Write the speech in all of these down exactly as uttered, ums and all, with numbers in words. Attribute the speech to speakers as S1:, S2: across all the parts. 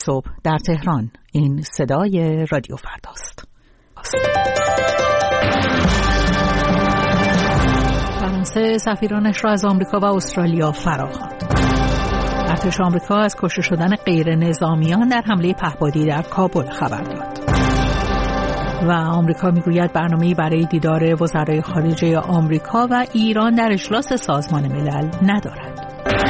S1: صبح در تهران. این صدای رادیو فرداست. فرانسه سفیرانش را از آمریکا و استرالیا فراخواند. ارتش آمریکا از کشته شدن غیر نظامیان در حمله پهپادی در کابل خبر داد. و آمریکا میگوید برنامه‌ای برای دیدار وزرای خارجه آمریکا و ایران در اجلاس سازمان ملل ندارد.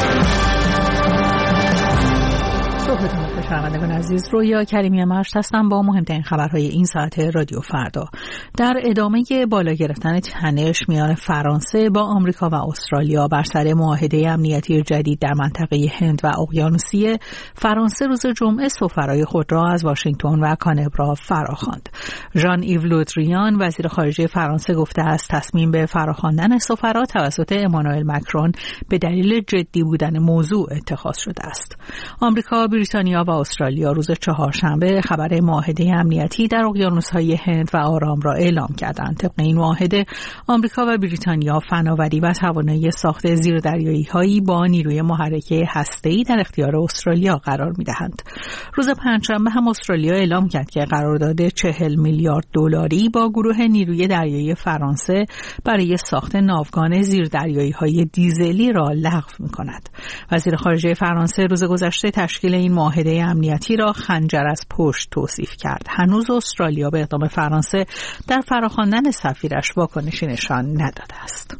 S1: صبحتون بخیر شنوندگان عزیز، رویا کریمی مرشد هستم با مهمترین خبرهای این ساعت رادیو فردا. در ادامه بالا گرفتن تنش میان فرانسه با آمریکا و استرالیا بر سر معاهده امنیتی جدید در منطقه هند و اقیانوسیه، فرانسه روز جمعه سفرای خود را از واشنگتن و کانبرا فراخواند. ژان ایو لو دریان وزیر خارجه فرانسه گفته است تصمیم به فراخواندن سفرا توسط امانوئل مکرون به دلیل جدی بودن موضوع اتخاذ شده است. آمریکا، بریتانیا و استرالیا روز چهارشنبه خبر معاهده امنیتی در اقیانوس‌های هند و آرام را اعلام کردند. طبق این معاهده آمریکا و بریتانیا فناوری و توانایی ساخت زیردریایی‌هایی با نیروی محرک هسته‌ای در اختیار استرالیا قرار می‌دهند. روز پنجشنبه هم استرالیا اعلام کرد که قرارداد چهل میلیارد دلاری با گروه نیروی دریایی فرانسه برای ساخت ناوگان زیردریایی‌های دیزلی را لغو می‌کند. وزیر خارجه فرانسه روز گذشته تشکیل این معاهده امنیتی را خنجر از پشت توصیف کرد. هنوز استرالیا به اقدام فرانسه در فراخواندن سفیرش واکنشی نشان نداده است.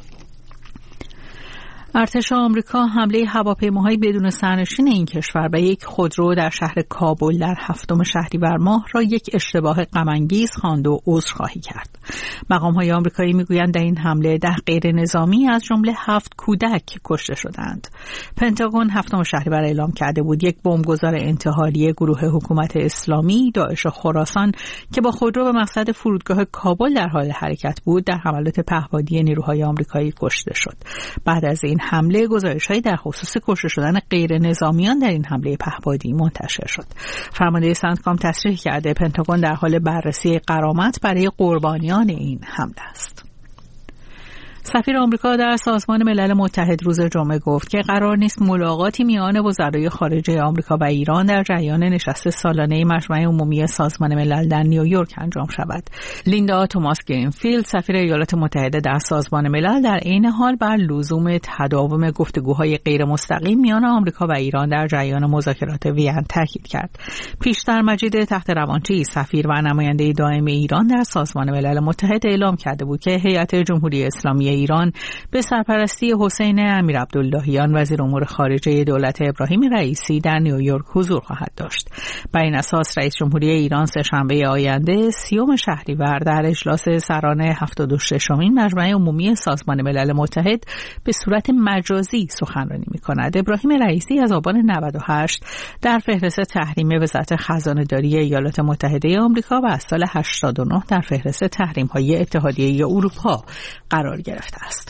S1: ارتش آمریکا حمله هواپیماهای بدون سرنشین این کشور به یک خودرو در شهر کابل در هفتم شهریور ماه را یک اشتباه غم‌انگیز خواند و عذرخواهی کرد. مقام‌های آمریکایی میگویند در این حمله ده غیر نظامی از جمله هفت کودک کشته شدند. پنتاگون هفتم شهریور اعلام کرده بود یک بمبگذار انتحاری گروه حکومت اسلامی داعش خراسان که با خودرو به مقصد فرودگاه کابل در حال حرکت بود در حملات پهپادی نیروهای آمریکایی کشته شد. بعد از این حمله گزارش‌هایی در خصوص کشته شدن غیر نظامیان در این حمله پهپادی منتشر شد. فرمانده سنتکام تصریح کرده پنتاگون در حال بررسی غرامت برای قربانیان این حمله است. سفیر آمریکا در سازمان ملل متحد روز جمعه گفت که قرار نیست ملاقاتی میان وزرای خارجه آمریکا و ایران در جریان نشست سالانه مجمع عمومی سازمان ملل در نیویورک انجام شود. لیندا توماس گرینفیلد سفیر ایالات متحده در سازمان ملل در عین حال بر لزوم تداوم گفتگوهای غیر مستقیم میان آمریکا و ایران در جریان مذاکرات وین تاکید کرد. پیشتر مجید تخت روانچی سفیر و نماینده دائم ایران در سازمان ملل متحد اعلام کرده بود که هیئت جمهوری اسلامی ایران به سرپرستی حسین امیرعبداللهیان وزیر امور خارجه دولت ابراهیم رئیسی در نیویورک حضور خواهد داشت. بر این اساس رئیس جمهوری ایران سه‌شنبه آینده سیوم شهریور در اجلاس سران هفتاد و ششمین مجمع عمومی سازمان ملل متحد به صورت مجازی سخنرانی می‌کند. ابراهیم رئیسی از آبان نود و هشت در فهرست تحریم وزارت خزانه‌داری ایالات متحده آمریکا و از سال هشتاد و نه در فهرست تحریم‌های اتحادیه اروپا قرار گرفت است.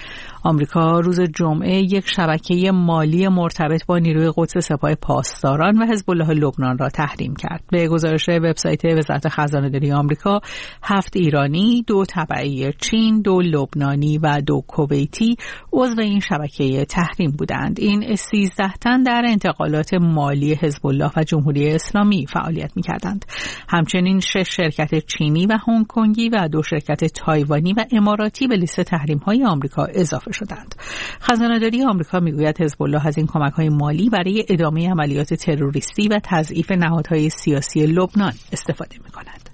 S1: آمریکا روز جمعه یک شبکه مالی مرتبط با نیروی قدس سپاه پاسداران و حزب الله لبنان را تحریم کرد. به گزارش وبسایت وزارت خزانه‌داری آمریکا، هفت ایرانی، دو تبعی چین، دو لبنانی و دو کویتی عضو این شبکه تحریم بودند. این سیزده تن در انتقالات مالی حزب الله و جمهوری اسلامی فعالیت می‌کردند. همچنین شش شرکت چینی و هنگ کنگی و دو شرکت تایوانی و اماراتی به لیست تحریم‌های آمریکا اضافه شدند. خزانه‌داری آمریکا میگوید حزب الله از این کمک‌های مالی برای ادامه عملیات تروریستی و تضعیف نهادهای سیاسی لبنان استفاده می‌کند.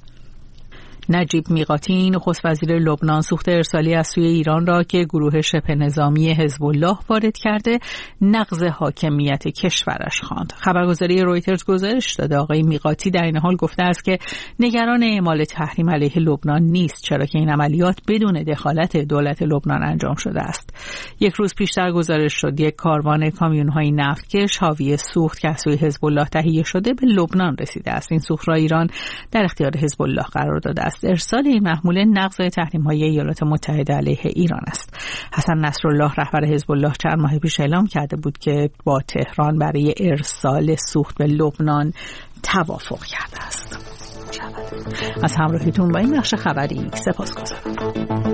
S1: نجیب میقاتی نخست وزیر لبنان سوخت ارسالی از سوی ایران را که گروه شبه نظامی حزب الله وارد کرده نقض حاکمیت کشورش خواند. خبرگزاری رویترز گزارش داده آقای میقاتی در این حال گفته است که نگران اعمال تحریم علیه لبنان نیست، چرا که این عملیات بدون دخالت دولت لبنان انجام شده است. یک روز پیشتر گزارش شد یک کاروان کامیون‌های نفتکش حاوی سوخت که از سوی حزب الله تهیه شده به لبنان رسیده است. این سوخت را ایران در اختیار حزب الله قرار داده است. ارسال این محموله نقض تحریم‌های ایالات متحده علیه ایران است. حسن نصرالله رهبر حزب الله چند ماه پیش اعلام کرده بود که با تهران برای ارسال سوخت به لبنان توافق کرده است. از همراهیتون با این بخش خبری سپاسگزارم.